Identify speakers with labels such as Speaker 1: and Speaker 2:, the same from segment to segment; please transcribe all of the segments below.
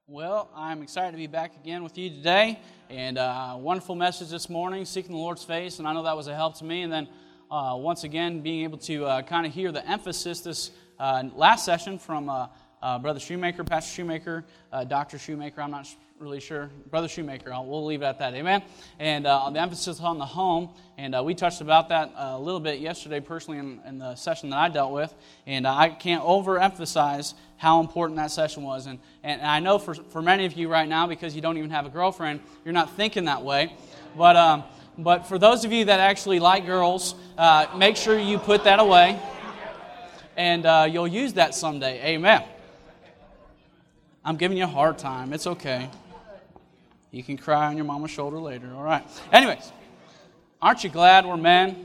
Speaker 1: Well, I'm excited to be back again with you today, and wonderful message this morning, seeking the Lord's face, and I know that was a help to me. And then once again, being able to kind of hear the emphasis this last session from Brother Shoemaker, Pastor Shoemaker, Dr. Shoemaker, I'm not really sure, Brother Shoemaker, we'll leave it at that, amen? And the emphasis on the home, and we touched about that a little bit yesterday personally in the session that I dealt with, and I can't overemphasize how important that session was. And I know for many of you right now, because you don't even have a girlfriend, you're not thinking that way, but for those of you that actually like girls, make sure you put that away, and you'll use that someday, amen. I'm giving you a hard time, it's okay. You can cry on your mama's shoulder later, all right. Anyways, aren't you glad we're men?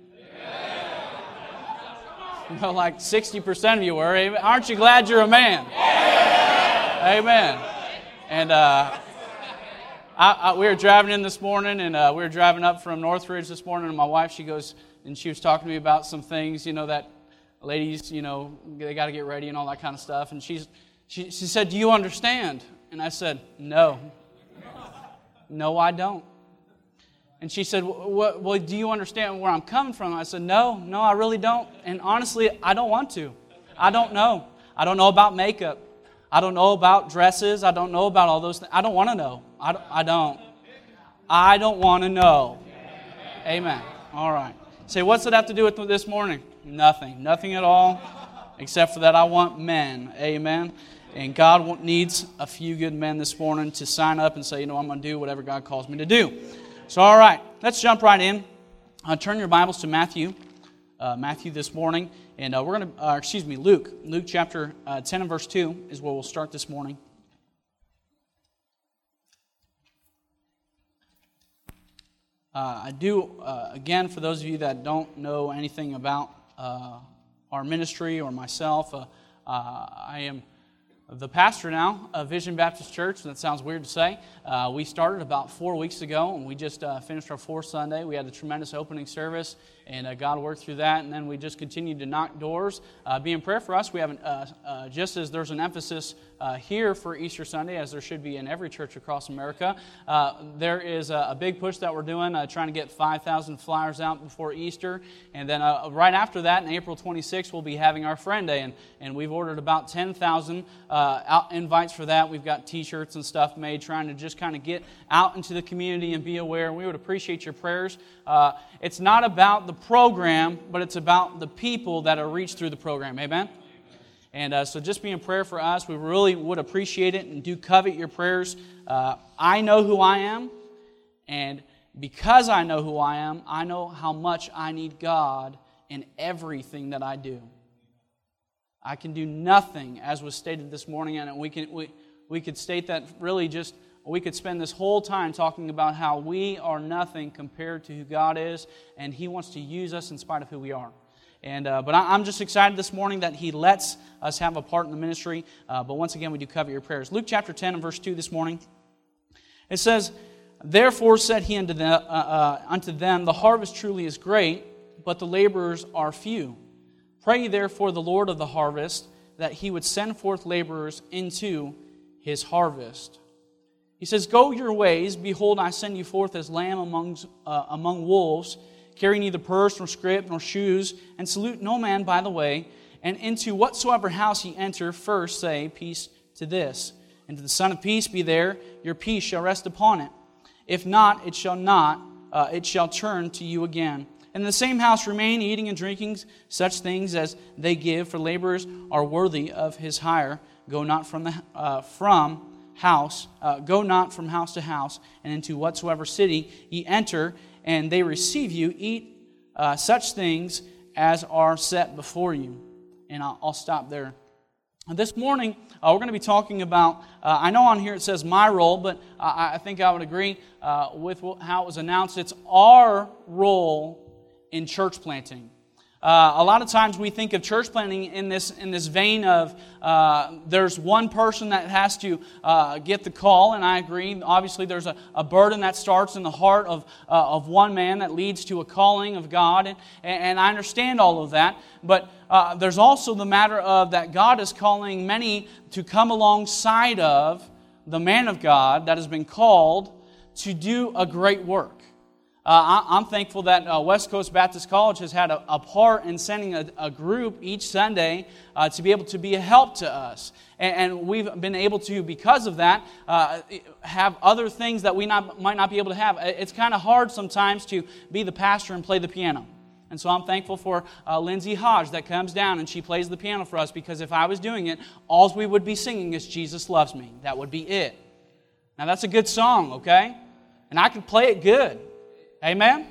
Speaker 1: You know, like 60% of you were. Aren't you glad you're a man? Amen. And we were driving in this morning, and we were driving up from Northridge this morning, and my wife, she goes, and she was talking to me about some things, you know, that ladies, you know, they got to get ready and all that kind of stuff. And she said, "Do you understand?" And I said, "No. No, I don't." And she said, "Well, do you understand where I'm coming from?" I said, No, I really don't. And honestly, I don't want to. I don't know. I don't know about makeup. I don't know about dresses. I don't know about all those things. I don't want to know. I don't. I don't want to know. Amen. All right. Say, what's it have to do with this morning? Nothing. Nothing at all, except for that I want men. Amen. And God needs a few good men this morning to sign up and say, you know, I'm going to do whatever God calls me to do. So, all right, let's jump right in. Turn your Bibles to Matthew this morning. And we're going to, Luke. Luke chapter 10 and verse 2 is where we'll start this morning. Again, for those of you that don't know anything about our ministry or myself, I am the pastor now of Vision Baptist Church. That sounds weird to say. We started about 4 weeks ago, and we just finished our fourth Sunday. We had a tremendous opening service, and God worked through that, and then we just continued to knock doors. Be in prayer for us. We haven't, just as there's an emphasis here for Easter Sunday, as there should be in every church across America, there is a big push that we're doing, trying to get 5,000 flyers out before Easter, and then right after that, on April 26th, we'll be having our Friend Day, and we've ordered about 10,000 invites for that. We've got T-shirts and stuff made, trying to just kind of get out into the community and be aware. We would appreciate your prayers. It's not about the program, but it's about the people that are reached through the program. Amen? And so just be in prayer for us. We really would appreciate it and do covet your prayers. I know who I am, and because I know who I am, I know how much I need God in everything that I do. I can do nothing, as was stated this morning, and we could state that really just, we could spend this whole time talking about how we are nothing compared to who God is, and He wants to use us in spite of who we are. And but I'm just excited this morning that He lets us have a part in the ministry. But once again, we do covet your prayers. Luke chapter 10 and verse 2 this morning. It says, "Therefore said He unto them, the harvest truly is great, but the laborers are few. Pray therefore the Lord of the harvest, that He would send forth laborers into His harvest." He says, "Go your ways, behold, I send you forth as lamb among wolves. Carry neither purse, nor scrip, nor shoes, and salute no man by the way. And into whatsoever house ye enter, first say, Peace to this. And to the Son of Peace be there, your peace shall rest upon it. If not, it shall turn to you again. And in the same house remain, eating and drinking such things as they give, for laborers are worthy of his hire. Go not from house to house, and into whatsoever city ye enter, and they receive you, eat such things as are set before you." And I'll stop there. This morning, we're going to be talking about, I know on here it says my role, but I think I would agree with how it was announced. It's our role in church planting. A lot of times we think of church planting in this vein of there's one person that has to get the call, and I agree. Obviously, there's a burden that starts in the heart of one man that leads to a calling of God, and I understand all of that. But there's also the matter of that God is calling many to come alongside of the man of God that has been called to do a great work. I'm thankful that West Coast Baptist College has had a part in sending a group each Sunday to be able to be a help to us. And we've been able to, because of that, have other things that we might not be able to have. It's kind of hard sometimes to be the pastor and play the piano. And so I'm thankful for Lindsay Hodge that comes down and she plays the piano for us, because if I was doing it, all we would be singing is Jesus Loves Me. That would be it. Now that's a good song, okay? And I could play it good. Amen?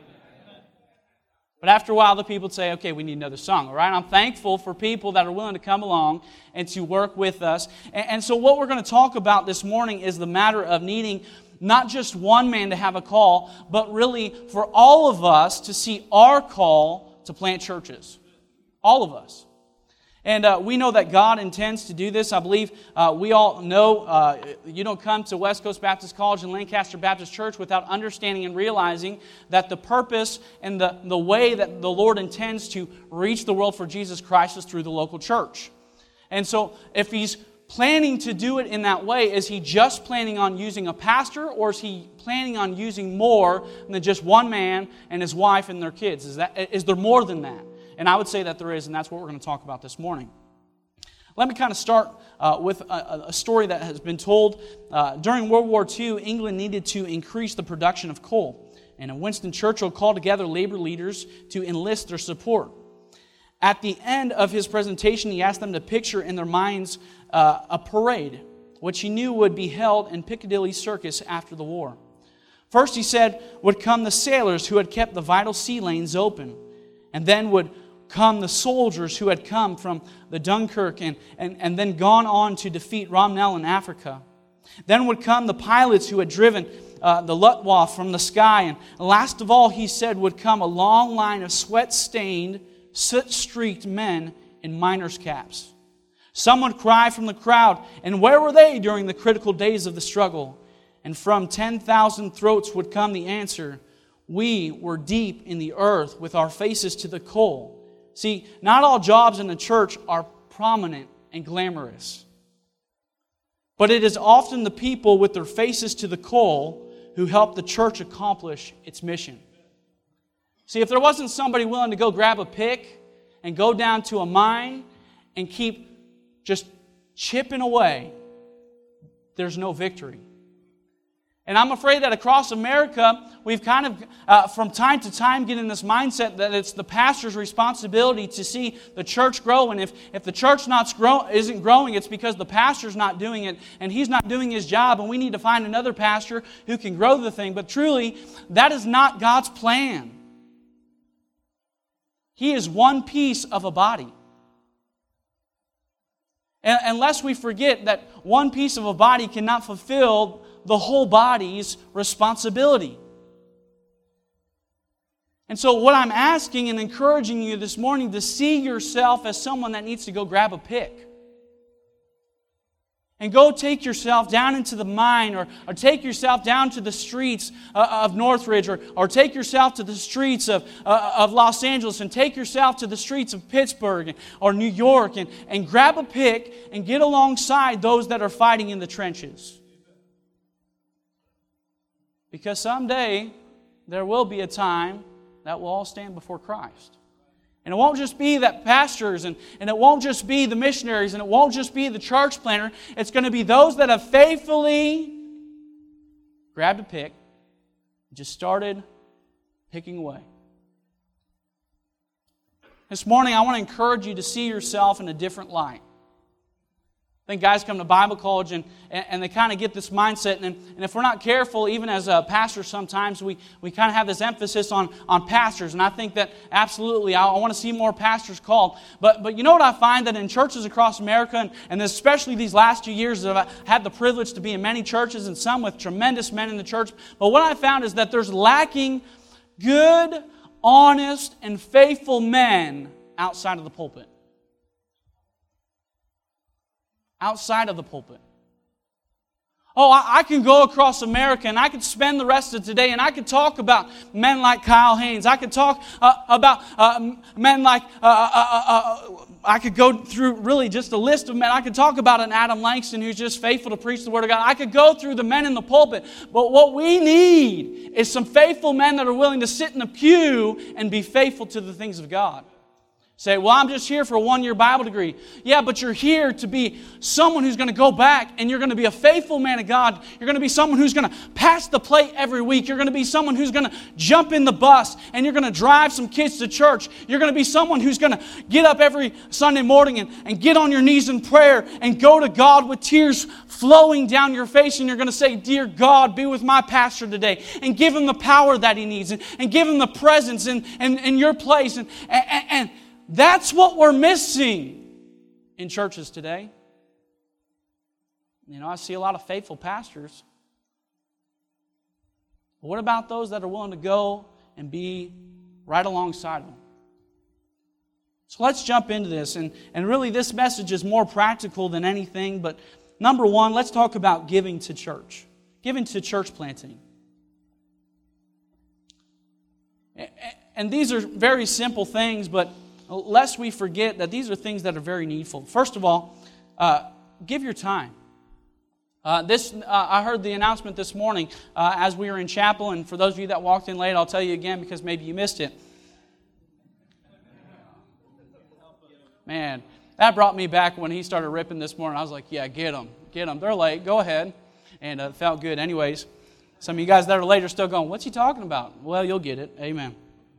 Speaker 1: But after a while, the people would say, okay, we need another song, all right? I'm thankful for people that are willing to come along and to work with us. And so what we're going to talk about this morning is the matter of needing not just one man to have a call, but really for all of us to see our call to plant churches. All of us. And we know that God intends to do this. I believe we all know you don't come to West Coast Baptist College and Lancaster Baptist Church without understanding and realizing that the purpose and the way that the Lord intends to reach the world for Jesus Christ is through the local church. And so if He's planning to do it in that way, is He just planning on using a pastor, or is He planning on using more than just one man and his wife and their kids? Is there more than that? And I would say that there is, and that's what we're going to talk about this morning. Let me kind of start with a story that has been told. During World War II, England needed to increase the production of coal. And Winston Churchill called together labor leaders to enlist their support. At the end of his presentation, he asked them to picture in their minds a parade, which he knew would be held in Piccadilly Circus after the war. First, he said, would come the sailors who had kept the vital sea lanes open. And then would come the soldiers who had come from the Dunkirk and then gone on to defeat Rommel in Africa. Then would come the pilots who had driven the Luftwaffe from the sky. And last of all, he said, would come a long line of sweat-stained, soot-streaked men in miners' caps. Some would cry from the crowd, and where were they during the critical days of the struggle? And from 10,000 throats would come the answer, we were deep in the earth with our faces to the coal. See, not all jobs in the church are prominent and glamorous. But it is often the people with their faces to the coal who help the church accomplish its mission. See, if there wasn't somebody willing to go grab a pick and go down to a mine and keep just chipping away, there's no victory. And I'm afraid that across America, we've kind of, from time to time, get in this mindset that it's the pastor's responsibility to see the church grow. And if the church isn't growing, it's because the pastor's not doing it, and he's not doing his job, and we need to find another pastor who can grow the thing. But truly, that is not God's plan. He is one piece of a body. And unless we forget that one piece of a body cannot fulfill the whole body's responsibility. And so what I'm asking and encouraging you this morning to see yourself as someone that needs to go grab a pick. And go take yourself down into the mine, or take yourself down to the streets of Northridge, or take yourself to the streets of Los Angeles, and take yourself to the streets of Pittsburgh or New York, and grab a pick and get alongside those that are fighting in the trenches. Because someday there will be a time that we'll all stand before Christ. And it won't just be that pastors, and it won't just be the missionaries, and it won't just be the church planter. It's going to be those that have faithfully grabbed a pick and just started picking away. This morning I want to encourage you to see yourself in a different light. I think guys come to Bible college and they kind of get this mindset, and if we're not careful, even as pastors sometimes, we kind of have this emphasis on pastors, and I think that absolutely, I want to see more pastors called. But you know what I find? That in churches across America, and especially these last 2 years, I've had the privilege to be in many churches, and some with tremendous men in the church, but what I found is that there's lacking good, honest, and faithful men outside of the pulpit. Outside of the pulpit. Oh, I can go across America and I could spend the rest of today and I could talk about men like Kyle Haynes. I could talk about men like, I could go through really just a list of men. I could talk about an Adam Langston who's just faithful to preach the Word of God. I could go through the men in the pulpit. But what we need is some faithful men that are willing to sit in the pew and be faithful to the things of God. Say, well, I'm just here for a 1-year Bible degree. Yeah, but you're here to be someone who's going to go back and you're going to be a faithful man of God. You're going to be someone who's going to pass the plate every week. You're going to be someone who's going to jump in the bus and you're going to drive some kids to church. You're going to be someone who's going to get up every Sunday morning and get on your knees in prayer and go to God with tears flowing down your face, and you're going to say, dear God, be with my pastor today and give him the power that he needs and give him the presence in your place. And that's what we're missing in churches today. You know, I see a lot of faithful pastors. But what about those that are willing to go and be right alongside them? So let's jump into this. And really this message is more practical than anything. But number one, let's talk about giving to church. Giving to church planting. And these are very simple things, but lest we forget that these are things that are very needful. First of all, give your time. I heard the announcement this morning as we were in chapel, and for those of you that walked in late, I'll tell you again because maybe you missed it. Man, that brought me back when he started ripping this morning. I was like, yeah, get them. They're late. Go ahead. And it felt good. Anyways, some of you guys that are late are still going, what's he talking about? Well, you'll get it. Amen.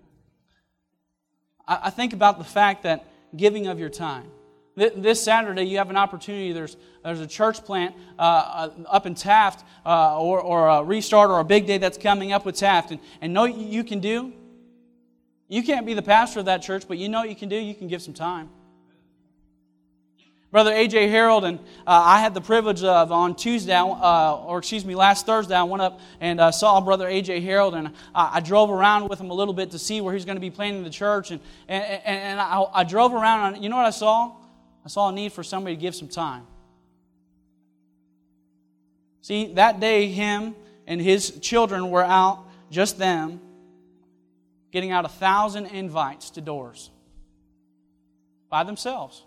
Speaker 1: I think about the fact that giving of your time. This Saturday, you have an opportunity. There's a church plant up in Taft, or a restart, or a big day that's coming up with Taft. And know what you can do? You can't be the pastor of that church, but you know what you can do? You can give some time. Brother A.J. Harold and I had the privilege of on Tuesday, last Thursday, I went up and saw Brother A.J. Harold, and I drove around with him a little bit to see where he's going to be planting the church. And I drove around, and you know what I saw? I saw a need for somebody to give some time. See, that day, him and his children were out, just them, getting out 1,000 invites to doors by themselves.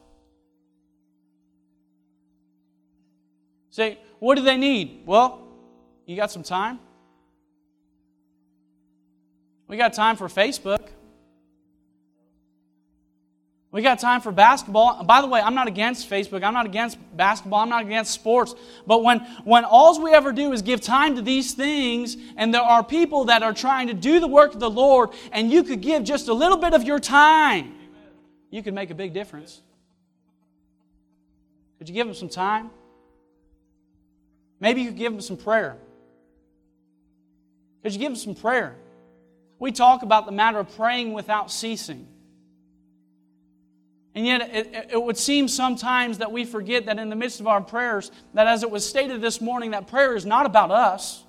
Speaker 1: Say, what do they need? Well, you got some time? We got time for Facebook. We got time for basketball. By the way, I'm not against Facebook. I'm not against basketball. I'm not against sports. But when all we ever do is give time to these things, and there are people that are trying to do the work of the Lord, and you could give just a little bit of your time, you could make a big difference. Could you give them some time? Maybe you could give them some prayer. Could you give them some prayer? We talk about the matter of praying without ceasing. And yet it would seem sometimes that we forget that in the midst of our prayers, that as it was stated this morning, that prayer is not about us.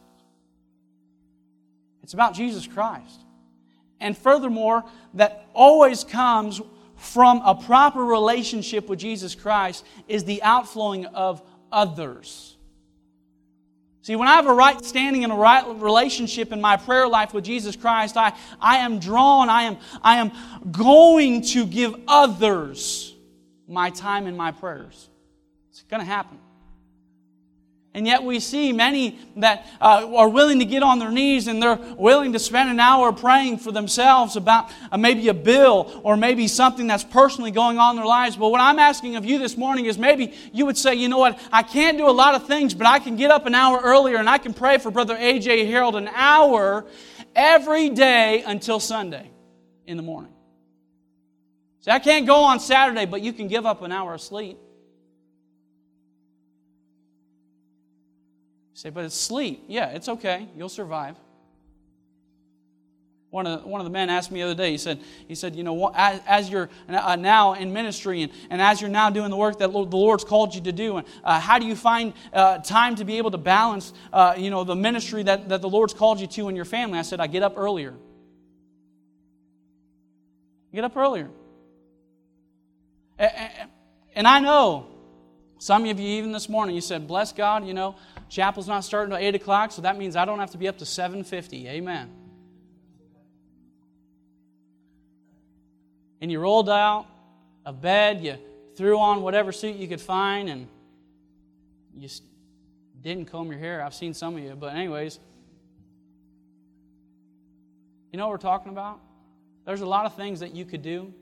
Speaker 1: It's about Jesus Christ. And furthermore, that always comes from a proper relationship with Jesus Christ is the outflowing of others. See, when I have a right standing and a right relationship in my prayer life with Jesus Christ, I am drawn, I am going to give others my time and my prayers. It's going to happen. And yet we see many that are willing to get on their knees and they're willing to spend an hour praying for themselves about maybe a bill or maybe something that's personally going on in their lives. But what I'm asking of you this morning is maybe you would say, you know what, I can't do a lot of things, but I can get up an hour earlier and I can pray for Brother A.J. Harold an hour every day until Sunday in the morning. See, I can't go on Saturday, but you can give up an hour of sleep. Say, but it's sleep. Yeah, it's okay. You'll survive. One of the men asked me the other day, he said, you know, as you're now in ministry and as you're now doing the work that the Lord's called you to do, and how do you find time to be able to balance, the ministry that the Lord's called you to in your family? I said, I get up earlier. Get up earlier. And I know some of you, even this morning, you said, bless God, chapel's not starting until 8 o'clock, so that means I don't have to be up to 7:50. Amen. And you rolled out of bed, you threw on whatever suit you could find, and you didn't comb your hair. I've seen some of you, but anyways. You know what we're talking about? There's a lot of things that you could do.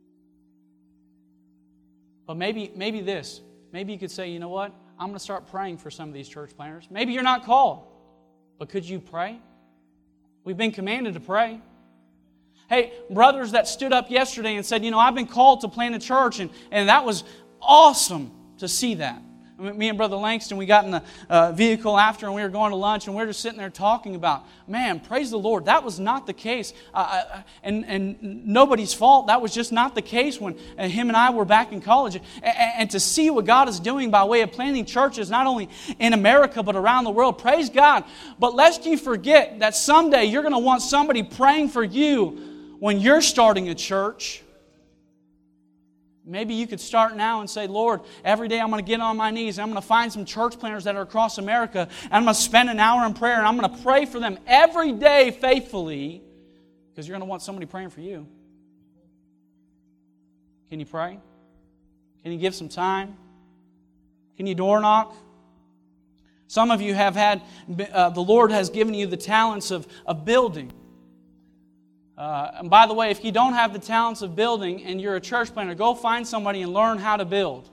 Speaker 1: But maybe this. Maybe you could say, you know what? I'm going to start praying for some of these church planters. Maybe you're not called, but could you pray? We've been commanded to pray. Hey, brothers that stood up yesterday and said, you know, I've been called to plant a church, and that was awesome to see that. Me and Brother Langston, we got in the vehicle after, and we were going to lunch, and we were just sitting there talking about, man, praise the Lord, that was not the case. And nobody's fault. That was just not the case when him and I were back in college. And to see what God is doing by way of planting churches, not only in America, but around the world, praise God. But lest you forget that someday you're going to want somebody praying for you when you're starting a church. Maybe you could start now and say, Lord, every day I'm going to get on my knees and I'm going to find some church planters that are across America, and I'm going to spend an hour in prayer, and I'm going to pray for them every day faithfully, because you're going to want somebody praying for you. Can you pray? Can you give some time? Can you door knock? Some of you have had, the Lord has given you the talents of building. And by the way, if you don't have the talents of building and you're a church planter, go find somebody and learn how to build.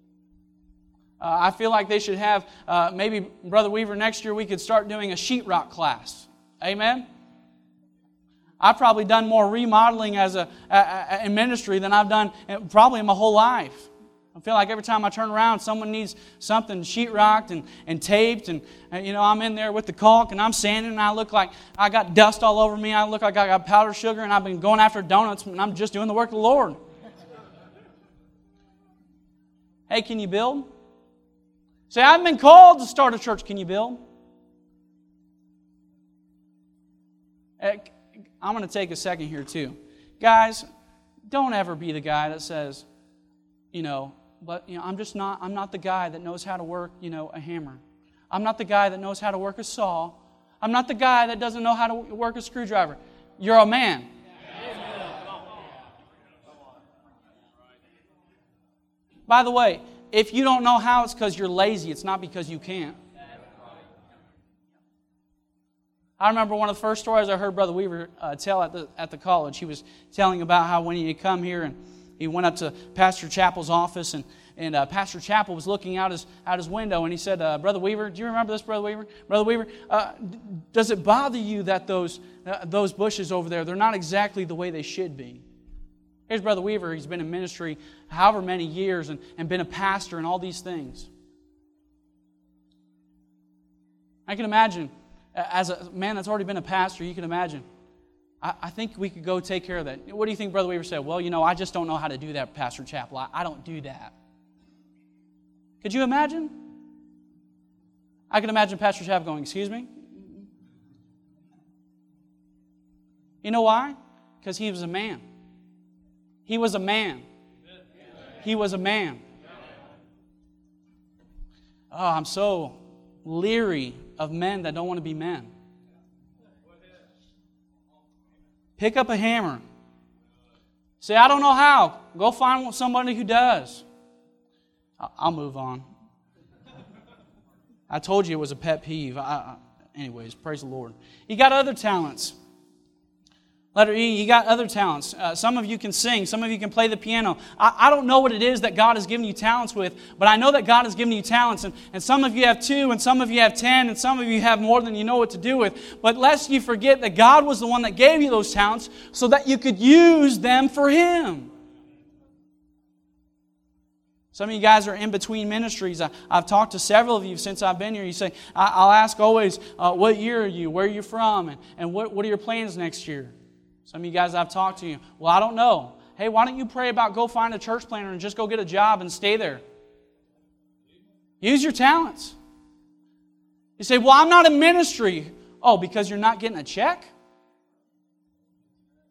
Speaker 1: I feel like they should have, maybe Brother Weaver, next year we could start doing a sheetrock class. Amen? I've probably done more remodeling in ministry than I've done probably in my whole life. I feel like every time I turn around, someone needs something sheetrocked and taped, and you know, I'm in there with the caulk, and I'm sanding, and I look like I got dust all over me. I look like I got powdered sugar, and I've been going after donuts, and I'm just doing the work of the Lord. Hey, can you build? Say, I've been called to start a church. Can you build? I'm going to take a second here too. Guys, don't ever be the guy that says, I'm not the guy that knows how to work, a hammer. I'm not the guy that knows how to work a saw. I'm not the guy that doesn't know how to work a screwdriver. You're a man. By the way, if you don't know how, it's because you're lazy. It's not because you can't. I remember one of the first stories I heard Brother Weaver tell at the college. He was telling about how when he had come here and he went up to Pastor Chappell's office, and Pastor Chappell was looking out his window, and he said, Brother Weaver, do you remember this, Brother Weaver? Brother Weaver, does it bother you that those bushes over there, they're not exactly the way they should be? Here's Brother Weaver. He's been in ministry however many years and been a pastor and all these things. I can imagine, as a man that's already been a pastor, you can imagine, I think we could go take care of that. What do you think Brother Weaver said? Well, I just don't know how to do that, Pastor Chappell. I don't do that. Could you imagine? I can imagine Pastor Chappell going, excuse me? You know why? Because he was a man. He was a man. He was a man. Oh, I'm so leery of men that don't want to be men. Pick up a hammer. Say, I don't know how. Go find somebody who does. I'll move on. I told you it was a pet peeve. Anyways, praise the Lord. You got other talents. Letter E, you got other talents. Some of you can sing. Some of you can play the piano. I don't know what it is that God has given you talents with, but I know that God has given you talents. And some of you have 2, and some of you have 10, and some of you have more than you know what to do with. But lest you forget that God was the one that gave you those talents so that you could use them for Him. Some of you guys are in between ministries. I've talked to several of you since I've been here. You say, I'll ask always, what year are you? Where are you from? And what are your plans next year? Some of you guys I've talked to you. Well, I don't know. Hey, why don't you pray about go find a church planter and just go get a job and stay there? Use your talents. You say, well, I'm not in ministry. Oh, because you're not getting a check?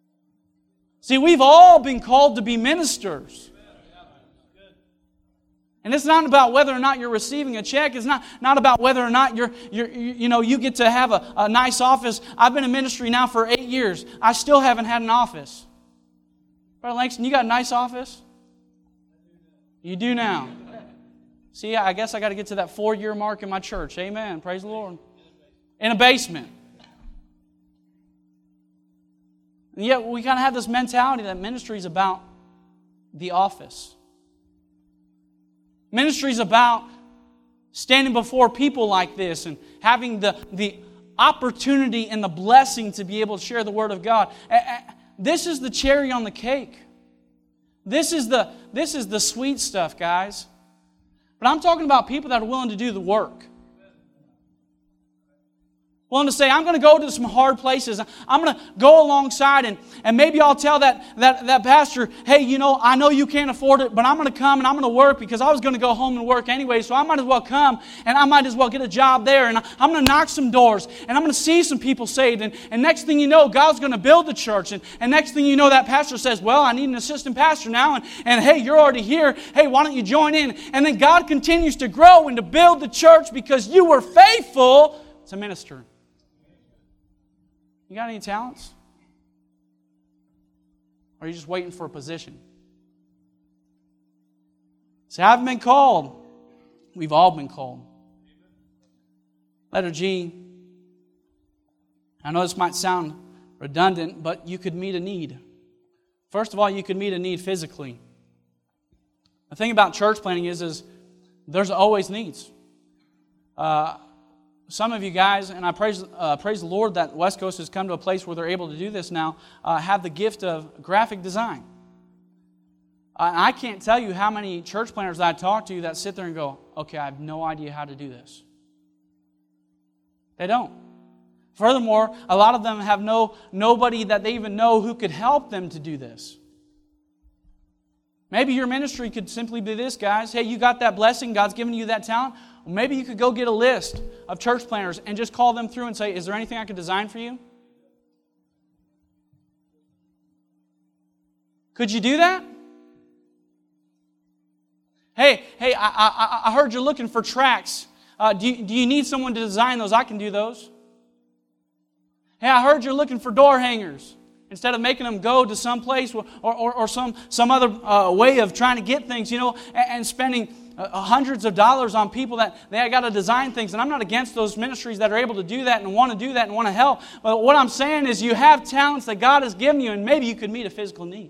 Speaker 1: See, we've all been called to be ministers. And it's not about whether or not you're receiving a check. It's not about whether or not you get to have a nice office. I've been in ministry now for 8 years. I still haven't had an office. Brother Langston, you got a nice office? You do now. See, I guess I got to get to that 4-year mark in my church. Amen. Praise the Lord. In a basement. And yet we kind of have this mentality that ministry is about the office. Ministry is about standing before people like this and having the opportunity and the blessing to be able to share the Word of God. This is the cherry on the cake. This is the sweet stuff, guys. But I'm talking about people that are willing to do the work. Willing to say, I'm going to go to some hard places. I'm going to go alongside and maybe I'll tell that pastor, hey, I know you can't afford it, but I'm going to come and I'm going to work because I was going to go home and work anyway, so I might as well come and I might as well get a job there and I'm going to knock some doors and I'm going to see some people saved and next thing you know, God's going to build the church and next thing you know, that pastor says, well, I need an assistant pastor now and hey, you're already here. Hey, why don't you join in? And then God continues to grow and to build the church because you were faithful to minister. You got any talents? Or are you just waiting for a position? Say, I've been called. We've all been called. Letter G. I know this might sound redundant, but you could meet a need. First of all, you could meet a need physically. The thing about church planting is there's always needs. Some of you guys, and I praise the Lord that West Coast has come to a place where they're able to do this now, have the gift of graphic design. I can't tell you how many church planners I talk to that sit there and go, okay, I have no idea how to do this. They don't. Furthermore, a lot of them have nobody that they even know who could help them to do this. Maybe your ministry could simply be this, guys. Hey, you got that blessing, God's given you that talent. Well, maybe you could go get a list of church planners and just call them through and say, is there anything I could design for you? Could you do that? Hey, I heard you're looking for tracks. Do you need someone to design those? I can do those. Hey, I heard you're looking for door hangers. Instead of making them go to some place or some other way of trying to get things, and spending hundreds of dollars on people that they got to design things. And I'm not against those ministries that are able to do that and want to do that and want to help. But what I'm saying is you have talents that God has given you and maybe you could meet a physical need.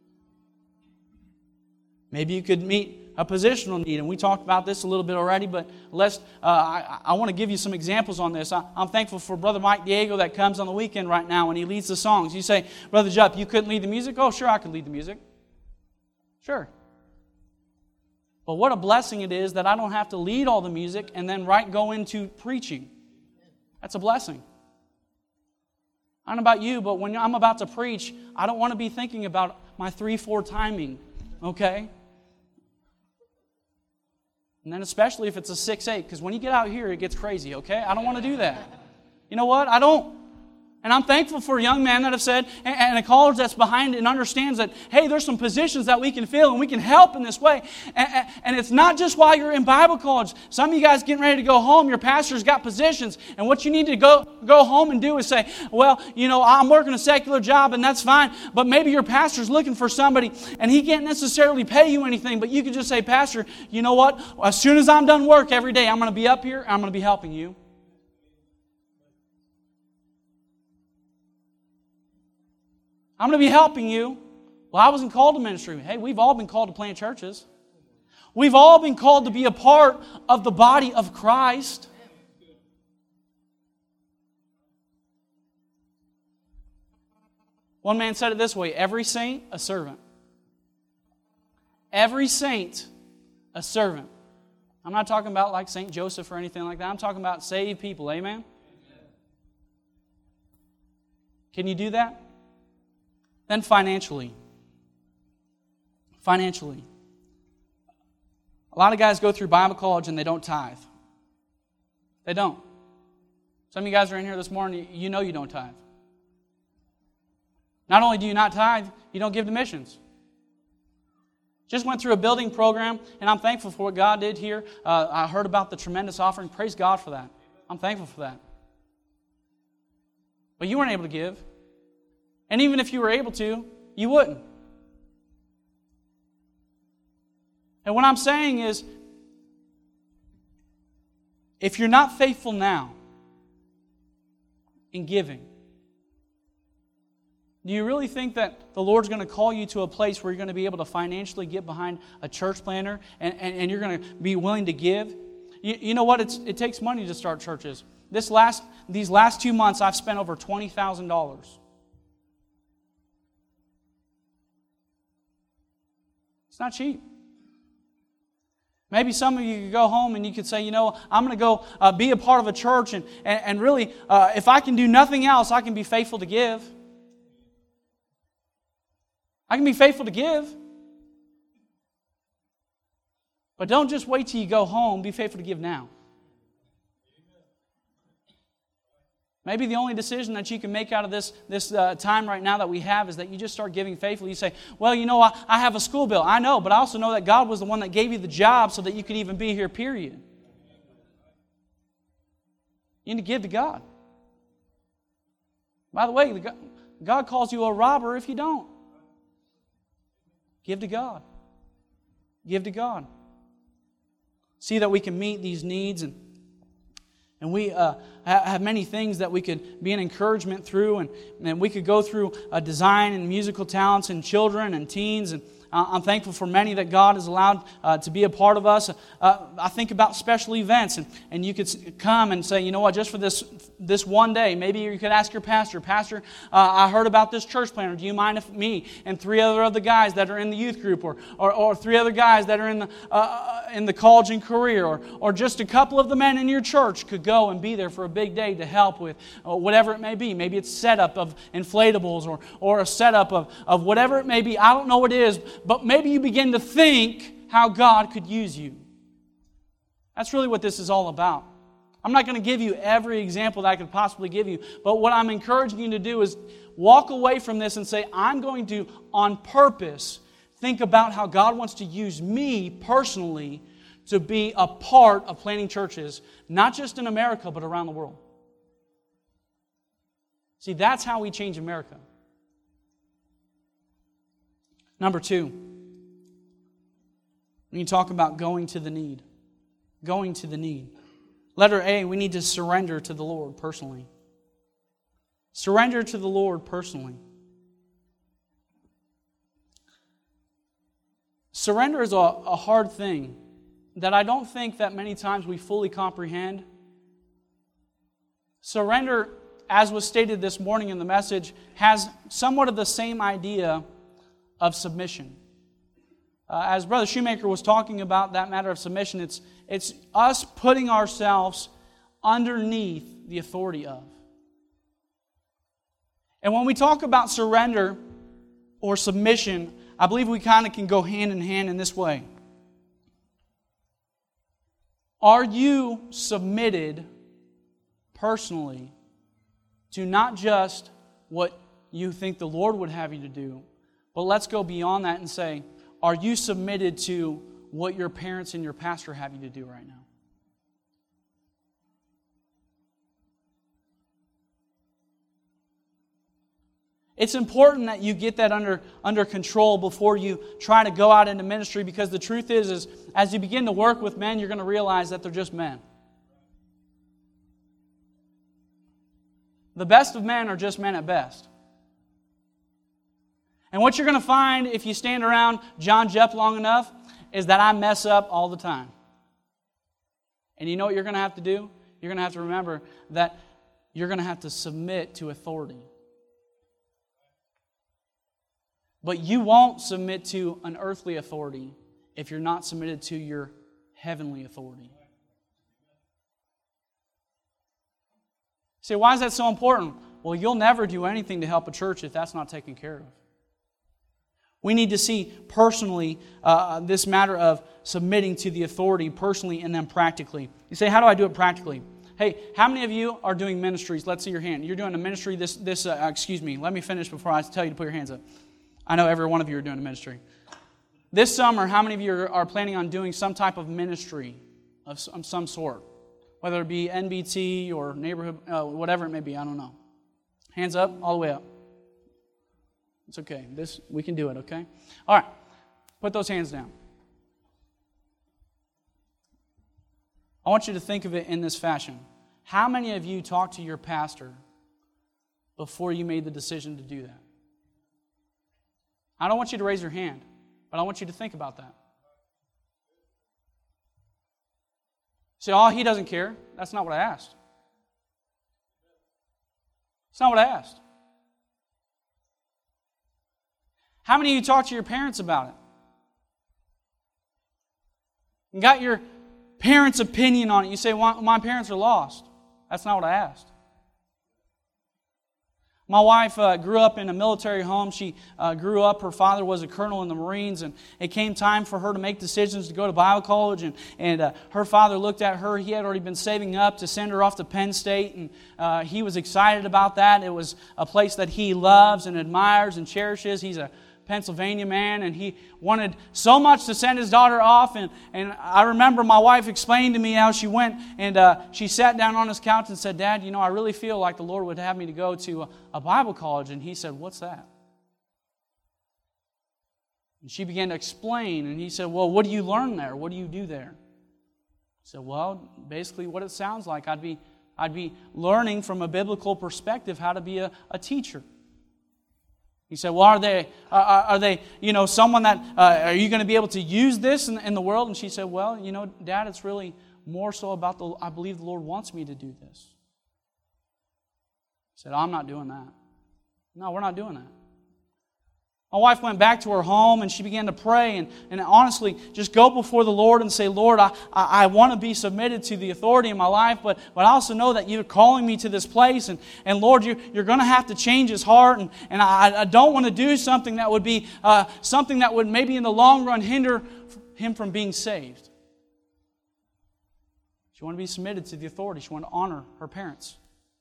Speaker 1: Maybe you could meet a positional need. And we talked about this a little bit already, but I want to give you some examples on this. I'm thankful for Brother Mike Diego that comes on the weekend right now and he leads the songs. You say, Brother Jupp, you couldn't lead the music? Oh, sure, I could lead the music. Sure. But what a blessing it is that I don't have to lead all the music and then go into preaching. That's a blessing. I don't know about you, but when I'm about to preach, I don't want to be thinking about my 3/4 timing, okay? And then especially if it's a 6/8, because when you get out here, it gets crazy, okay? I don't want to do that. You know what? I don't. And I'm thankful for a young man that have said, and a college that's behind it and understands that, hey, there's some positions that we can fill and we can help in this way. And it's not just while you're in Bible college. Some of you guys getting ready to go home, your pastor's got positions, and what you need to go home and do is say, well, I'm working a secular job and that's fine, but maybe your pastor's looking for somebody and he can't necessarily pay you anything, but you can just say, Pastor, you know what? As soon as I'm done work every day, I'm going to be up here and I'm going to be helping you. I'm going to be helping you. Well, I wasn't called to ministry. Hey, we've all been called to plant churches. We've all been called to be a part of the body of Christ. One man said it this way, every saint, a servant. Every saint, a servant. I'm not talking about like St. Joseph or anything like that. I'm talking about saved people. Amen? Can you do that? Then financially. Financially. A lot of guys go through Bible college and they don't tithe. They don't. Some of you guys are in here this morning, you know you don't tithe. Not only do you not tithe, you don't give to missions. Just went through a building program, and I'm thankful for what God did here. I heard about the tremendous offering. Praise God for that. I'm thankful for that. But you weren't able to give. And even if you were able to, you wouldn't. And what I'm saying is, if you're not faithful now in giving, do you really think that the Lord's going to call you to a place where you're going to be able to financially get behind a church planter and you're going to be willing to give? You know what? It takes money to start churches. These last 2 months, I've spent over $20,000. It's not cheap. Maybe some of you could go home and you could say, I'm going to go be a part of a church and really, if I can do nothing else, I can be faithful to give. I can be faithful to give. But don't just wait till you go home. Be faithful to give now. Maybe the only decision that you can make out of this time right now that we have is that you just start giving faithfully. You say, well, I have a school bill. I know, but I also know that God was the one that gave you the job so that you could even be here, period. You need to give to God. By the way, God calls you a robber if you don't. Give to God. Give to God. See that we can meet these needs, and we have many things that we could be an encouragement through, and we could go through design and musical talents and children and teens, and I'm thankful for many that God has allowed to be a part of us. I think about special events, and you could come and say, just for this one day, maybe you could ask your pastor, Pastor, I heard about this church planter. Do you mind if me and 3 other guys that are in the youth group, or 3 other guys that are in the college and career, or just a couple of the men in your church could go and be there for a big day to help with whatever it may be. Maybe it's setup of inflatables or a setup of whatever it may be. I don't know what it is, but maybe you begin to think how God could use you. That's really what this is all about. I'm not going to give you every example that I could possibly give you, but what I'm encouraging you to do is walk away from this and say, I'm going to, on purpose, think about how God wants to use me personally to be a part of planting churches, not just in America, but around the world. See, that's how we change America. Number 2, we need to talk about going to the need. Going to the need. Letter A, we need to surrender to the Lord personally. Surrender to the Lord personally. Surrender is a hard thing that I don't think that many times we fully comprehend. Surrender, as was stated this morning in the message, has somewhat of the same idea of submission. As Brother Shoemaker was talking about that matter of submission, it's us putting ourselves underneath the authority of. And when we talk about surrender or submission, I believe we kind of can go hand in hand in this way. Are you submitted personally to not just what you think the Lord would have you to do, but let's go beyond that and say, are you submitted to what your parents and your pastor have you to do right now? It's important that you get that under control before you try to go out into ministry, because the truth is as you begin to work with men, you're going to realize that they're just men. The best of men are just men at best. And what you're going to find if you stand around John Jeff long enough is that I mess up all the time. And you know what you're going to have to do? You're going to have to remember that you're going to have to submit to authority. But you won't submit to an earthly authority if you're not submitted to your heavenly authority. See, why is that so important? Well, you'll never do anything to help a church if that's not taken care of. We need to see personally this matter of submitting to the authority personally and then practically. You say, how do I do it practically? Hey, how many of you are doing ministries? Let's see your hand. You're doing a ministry let me finish before I tell you to put your hands up. I know every one of you are doing a ministry. This summer, how many of you are planning on doing some type of ministry of some sort? Whether it be NBT or neighborhood, whatever it may be, I don't know. Hands up, all the way up. It's okay. We can do it, okay? All right. Put those hands down. I want you to think of it in this fashion. How many of you talked to your pastor before you made the decision to do that? I don't want you to raise your hand, but I want you to think about that. Say, oh, he doesn't care. That's not what I asked. It's not what I asked. How many of you talked to your parents about it? And got your parents' opinion on it. You say, well, my parents are lost. That's not what I asked. My wife grew up in a military home. She grew up, her father was a colonel in the Marines, and it came time for her to make decisions to go to Bible college, and her father looked at her. He had already been saving up to send her off to Penn State, and he was excited about that. It was a place that he loves and admires and cherishes. He's a Pennsylvania man, and he wanted so much to send his daughter off, and I remember my wife explained to me how she went, and she sat down on his couch and said, Dad, I really feel like the Lord would have me to go to a Bible college. And he said, what's that? And she began to explain, and he said, well, what do you learn there? What do you do there? He said, well, basically what it sounds like. I'd be learning from a biblical perspective how to be a teacher. He said, well, are they someone that, are you going to be able to use this in the world? And she said, well, Dad, it's really more so about I believe the Lord wants me to do this. He said, I'm not doing that. No, we're not doing that. My wife went back to her home and she began to pray and honestly just go before the Lord and say, Lord, I want to be submitted to the authority in my life, but I also know that you're calling me to this place, and Lord, you're going to have to change his heart, and I don't want to do something that would be something that would maybe in the long run hinder him from being saved. She wanted to be submitted to the authority. She wanted to honor her parents.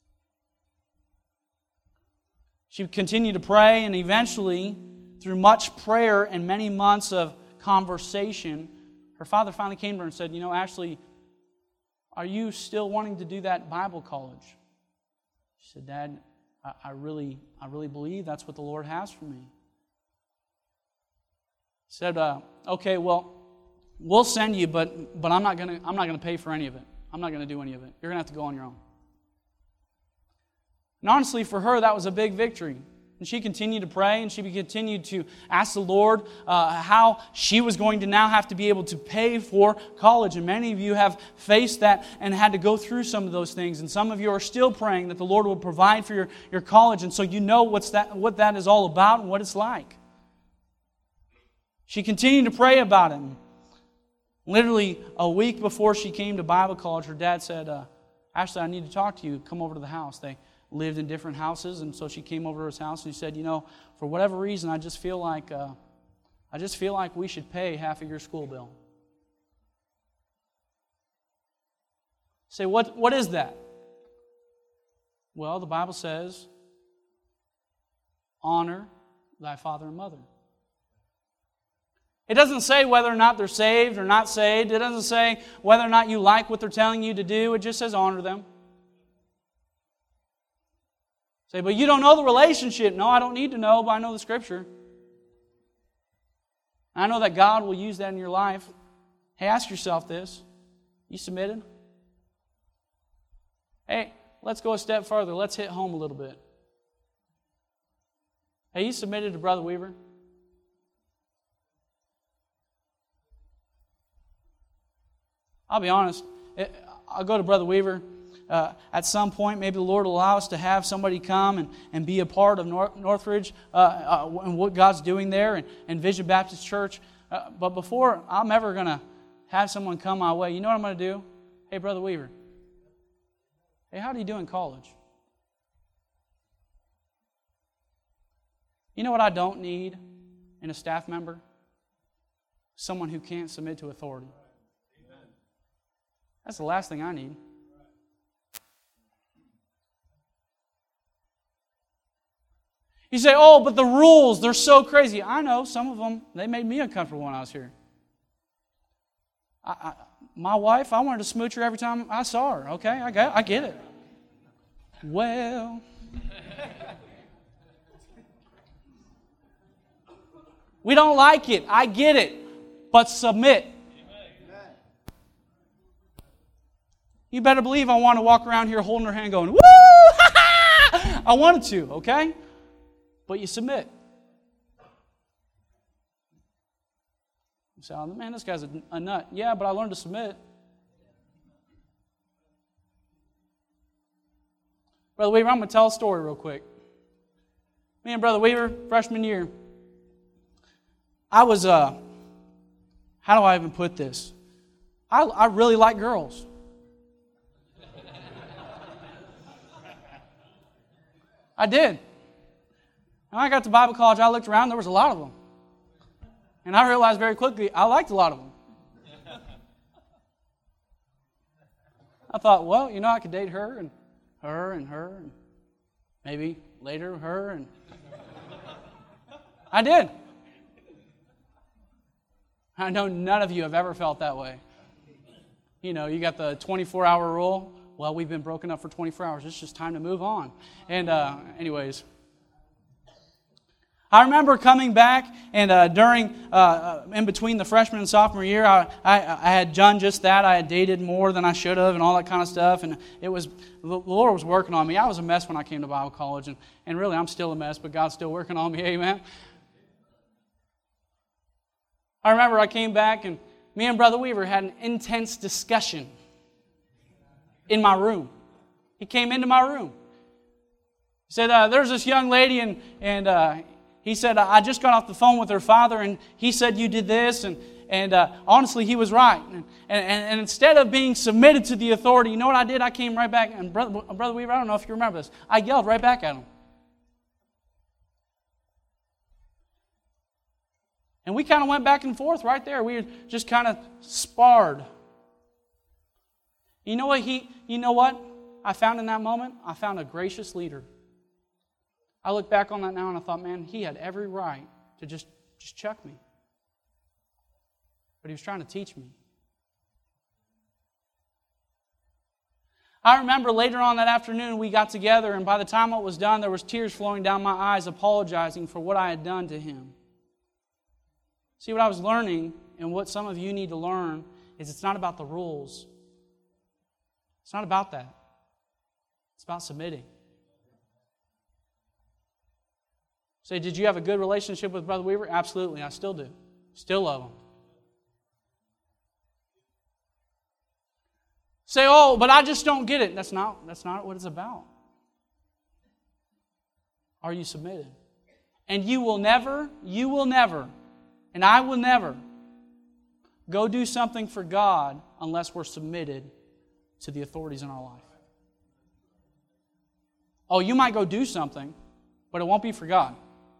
Speaker 1: She continued to pray, and eventually, through much prayer and many months of conversation, her father finally came to her and said, Ashley, are you still wanting to do that Bible college? She said, Dad, I really believe that's what the Lord has for me. He said, okay, well, we'll send you, but I'm not gonna pay for any of it. I'm not gonna do any of it. You're gonna have to go on your own. And honestly, for her, that was a big victory. And she continued to pray, and she continued to ask the Lord how she was going to now have to be able to pay for college. And many of you have faced that and had to go through some of those things. And some of you are still praying that the Lord will provide for your college. And so you know what that is all about and what it's like. She continued to pray about it. Literally a week before she came to Bible college, her dad said, Ashley, I need to talk to you. Come over to the house. They lived in different houses, and so she came over to his house and he said, for whatever reason, I just feel like we should pay half of your school bill. Say, what is that? Well, the Bible says, honor thy father and mother. It doesn't say whether or not they're saved or not saved. It doesn't say whether or not you like what they're telling you to do. It just says honor them. Say, but you don't know the relationship. No, I don't need to know, but I know the Scripture. I know that God will use that in your life. Hey, ask yourself this. You submitted? Hey, let's go a step further. Let's hit home a little bit. Hey, you submitted to Brother Weaver? I'll be honest. I'll go to Brother Weaver. At some point, maybe the Lord will allow us to have somebody come and be a part of Northridge and what God's doing there and Vision Baptist Church. But before I'm ever going to have someone come my way, you know what I'm going to do? Hey, Brother Weaver. Hey, how do you do in college? You know what I don't need in a staff member? Someone who can't submit to authority. That's the last thing I need. You say, oh, but the rules, they're so crazy. I know, some of them, they made me uncomfortable when I was here. My wife, I wanted to smooch her every time I saw her. Okay, I get it. Well, we don't like it. I get it. But submit. You better believe I want to walk around here holding her hand going, woo! I wanted to, okay? But you submit. You say, oh, man, this guy's a nut. Yeah, but I learned to submit. Brother Weaver, I'm going to tell a story real quick. Me and Brother Weaver, freshman year, I was, how do I even put this? I really like girls. I did. When I got to Bible college, I looked around, there was a lot of them. And I realized very quickly, I liked a lot of them. I thought, well, you know, I could date her and her and her and maybe later her and... I did. I know none of you have ever felt that way. You know, you got the 24-hour rule. Well, we've been broken up for 24 hours. It's just time to move on. And anyways, I remember coming back and in between the freshman and sophomore year, I had done just that. I had dated more than I should have and all that kind of stuff. And the Lord was working on me. I was a mess when I came to Bible college. And really, I'm still a mess, but God's still working on me. Amen. I remember I came back and me and Brother Weaver had an intense discussion in my room. He came into my room. He said, there's this young lady and he said, I just got off the phone with her father and he said you did this and honestly he was right. And instead of being submitted to the authority, you know what I did? I came right back and Brother Weaver, I don't know if you remember this, I yelled right back at him. And we kind of went back and forth right there. We just kind of sparred. You know what I found in that moment? I found a gracious leader. I look back on that now and I thought, man, he had every right to just chuck me. But he was trying to teach me. I remember later on that afternoon we got together and by the time it was done there was tears flowing down my eyes apologizing for what I had done to him. See, what I was learning and what some of you need to learn is it's not about the rules. It's not about that. It's about submitting. Say, did you have a good relationship with Brother Weaver? Absolutely, I still do. Still love him. Say, oh, but I just don't get it. That's not what it's about. Are you submitted? And you will never, and I will never go do something for God unless we're submitted to the authorities in our life. Oh, you might go do something, but it won't be for God.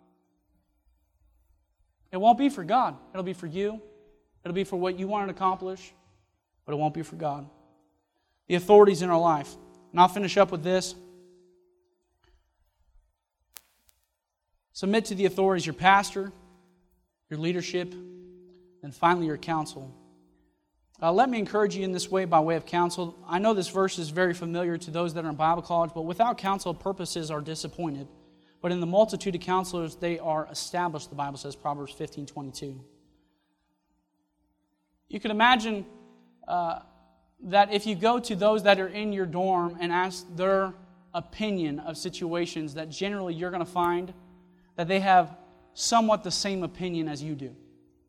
Speaker 1: It won't be for God. It'll be for you. It'll be for what you want to accomplish, but it won't be for God. The authorities in our life. And I'll finish up with this. Submit to the authorities, your pastor, your leadership, and finally your counsel. Let me encourage you in this way by way of counsel. I know this verse is very familiar to those that are in Bible college, but without counsel, purposes are disappointed. But in the multitude of counselors, they are established, the Bible says, Proverbs 15:22. You can imagine that if you go to those that are in your dorm and ask their opinion of situations, that generally you're going to find that they have somewhat the same opinion as you do.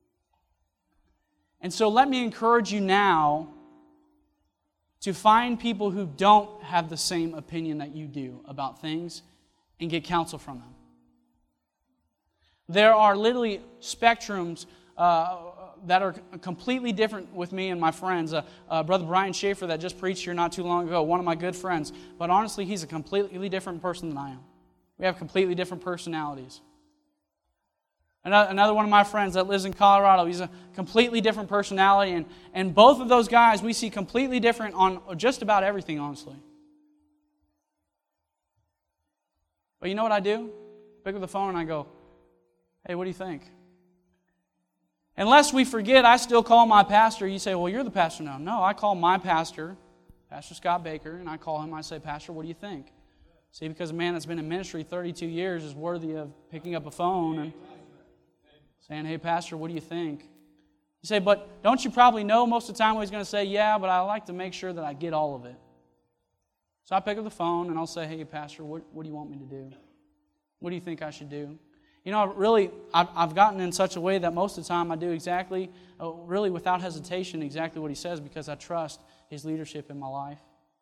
Speaker 1: And so let me encourage you now to find people who don't have the same opinion that you do about things and get counsel from them. There are literally spectrums that are completely different with me and my friends. Brother Brian Schaefer that just preached here not too long ago, one of my good friends. But honestly, he's a completely different person than I am. We have completely different personalities. Another one of my friends that lives in Colorado, he's a completely different personality. And both of those guys we see completely different on just about everything, honestly. But you know what I do? pick up the phone and I go, hey, what do you think? Unless we forget, I still call my pastor. You say, well, you're the pastor now. No, I call my pastor, Pastor Scott Baker, and I call him. I say, Pastor, what do you think? See, because a man that's been in ministry 32 years is worthy of picking up a phone and saying, hey, Pastor, what do you think? You say, but don't you probably know most of the time what he's going to say? Yeah, but I like to make sure that I get all of it. So I pick up the phone and I'll say, hey, Pastor, what do you want me to do? What do you think I should do? You know, really, I've gotten in such a way that most of the time I do exactly, really without hesitation, exactly what he says because I trust his leadership in my life.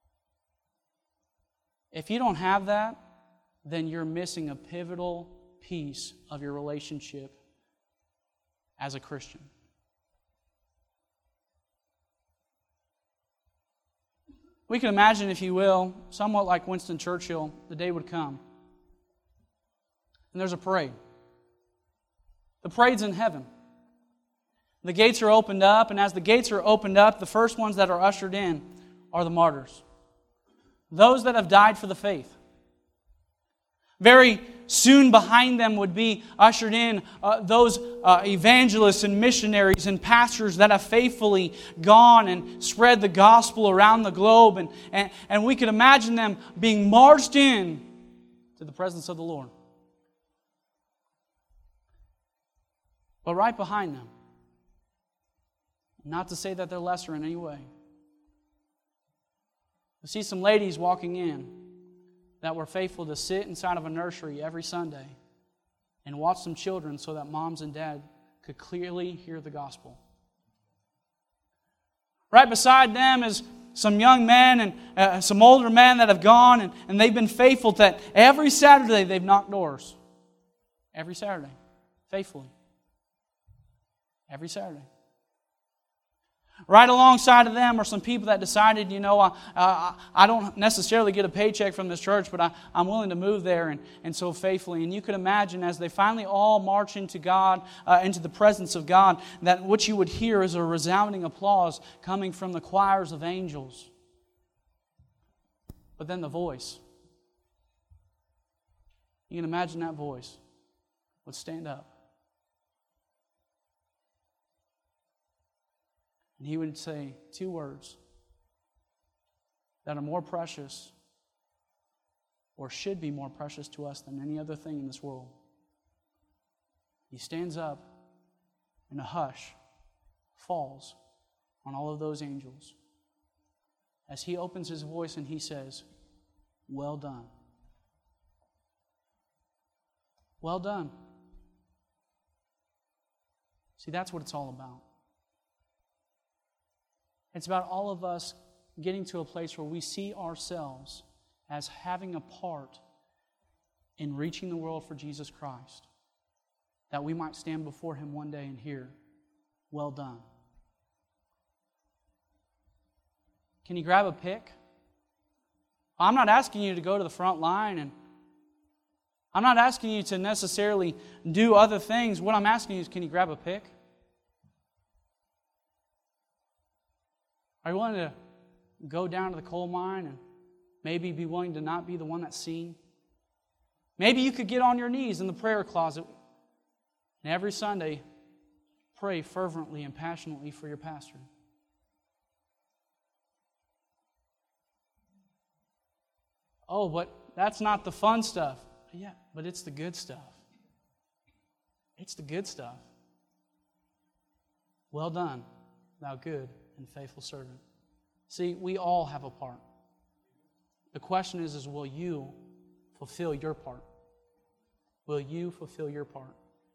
Speaker 1: If you don't have that, then you're missing a pivotal piece of your relationship as a Christian. We can imagine, if you will, somewhat like Winston Churchill, the day would come. And there's a parade. The parade's in heaven. The gates are opened up, and as the gates are opened up, the first ones that are ushered in are the martyrs. Those that have died for the faith. Very soon behind them would be ushered in those evangelists and missionaries and pastors that have faithfully gone and spread the gospel around the globe. And we can imagine them being marched in to the presence of the Lord. But right behind them, not to say that they're lesser in any way, we see some ladies walking in that were faithful to sit inside of a nursery every Sunday and watch some children so that moms and dad could clearly hear the gospel. Right beside them is some young men and some older men that have gone and they've been faithful that every Saturday they've knocked doors. Every Saturday. Faithfully. Every Saturday. Right alongside of them are some people that decided, you know, I don't necessarily get a paycheck from this church, but I'm willing to move there and so faithfully. And you could imagine as they finally all march into God, into the presence of God, that what you would hear is a resounding applause coming from the choirs of angels. But then the voice. You can imagine that voice would stand up. And he would say two words that are more precious or should be more precious to us than any other thing in this world. He stands up and a hush falls on all of those angels as he opens his voice and he says, well done. Well done. See, that's what it's all about. It's about all of us getting to a place where we see ourselves as having a part in reaching the world for Jesus Christ, that we might stand before Him one day and hear, well done. Can you grab a pick? I'm not asking you to go to the front line, and I'm not asking you to necessarily do other things. What I'm asking you is, can you grab a pick? Are you willing to go down to the coal mine and maybe be willing to not be the one that's seen? Maybe you could get on your knees in the prayer closet and every Sunday pray fervently and passionately for your pastor. Oh, but that's not the fun stuff. Yeah, but it's the good stuff. It's the good stuff. Well done, thou good and faithful servant. See, we all have a part. The question is will you fulfill your part? Will you fulfill your part?